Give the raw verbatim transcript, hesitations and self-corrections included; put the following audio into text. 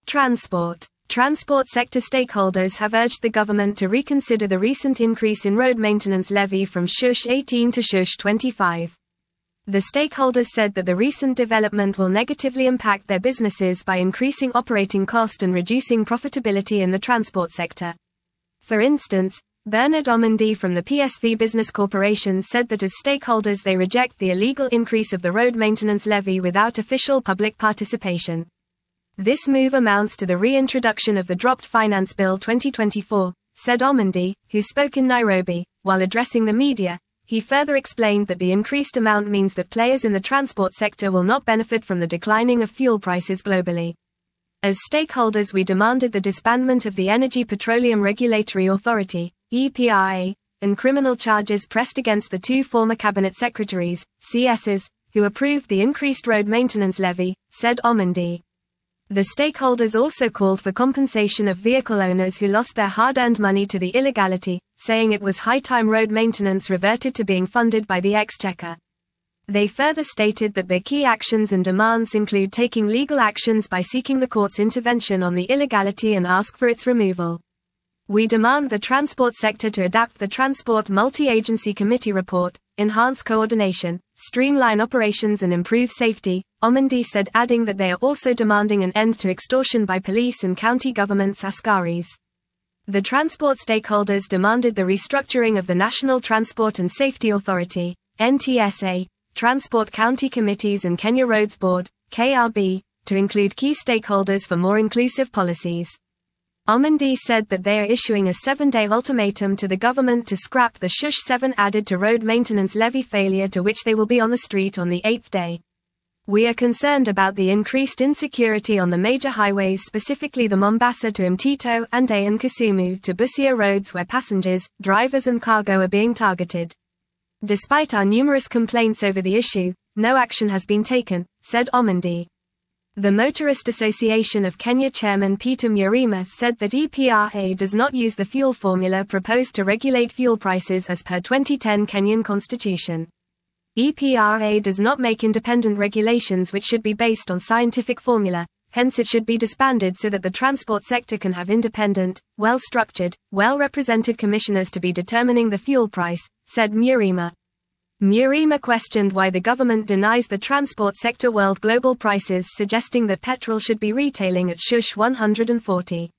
Transport. Transport sector stakeholders have urged the government to reconsider the recent increase in road maintenance levy from shush eighteen to shush twenty-five. The stakeholders said that the recent development will negatively impact their businesses by increasing operating cost and reducing profitability in the transport sector. For instance, Bernard Omendy from the P S V Business Corporation said that as stakeholders they reject the illegal increase of the road maintenance levy without official public participation. This move amounts to the reintroduction of the dropped Finance Bill twenty twenty-four, said Omendy, who spoke in Nairobi. While addressing the media, he further explained that the increased amount means that players in the transport sector will not benefit from the declining of fuel prices globally. As stakeholders, we demanded the disbandment of the Energy Petroleum Regulatory Authority, E P R A, and criminal charges pressed against the two former cabinet secretaries, C Ss, who approved the increased road maintenance levy, said Omendy. The stakeholders also called for compensation of vehicle owners who lost their hard-earned money to the illegality, saying it was high time road maintenance reverted to being funded by the exchequer. They further stated that their key actions and demands include taking legal actions by seeking the court's intervention on the illegality and ask for its removal. We demand the transport sector to adapt the Transport Multi-Agency Committee report, enhance coordination, streamline operations and improve safety, Omendy said, adding that they are also demanding an end to extortion by police and county governments askaris. The transport stakeholders demanded the restructuring of the National Transport and Safety Authority, N T S A, Transport County Committees and Kenya Roads Board, K R B, to include key stakeholders for more inclusive policies. Omendy said that they are issuing a seven-day ultimatum to the government to scrap the shush seven added to road maintenance levy failure, to which they will be on the street on the eighth day. We are concerned about the increased insecurity on the major highways, specifically the Mombasa to Mtito and A and Kisumu to Busia roads, where passengers, drivers and cargo are being targeted. Despite our numerous complaints over the issue, no action has been taken, said Omendy. The Motorist Association of Kenya chairman Peter Murima said that E P R A does not use the fuel formula proposed to regulate fuel prices as per twenty ten Kenyan constitution. E P R A does not make independent regulations which should be based on scientific formula, hence it should be disbanded so that the transport sector can have independent, well-structured, well-represented commissioners to be determining the fuel price, said Murima. Murima questioned why the government denies the transport sector world global prices, suggesting that petrol should be retailing at shush one hundred forty.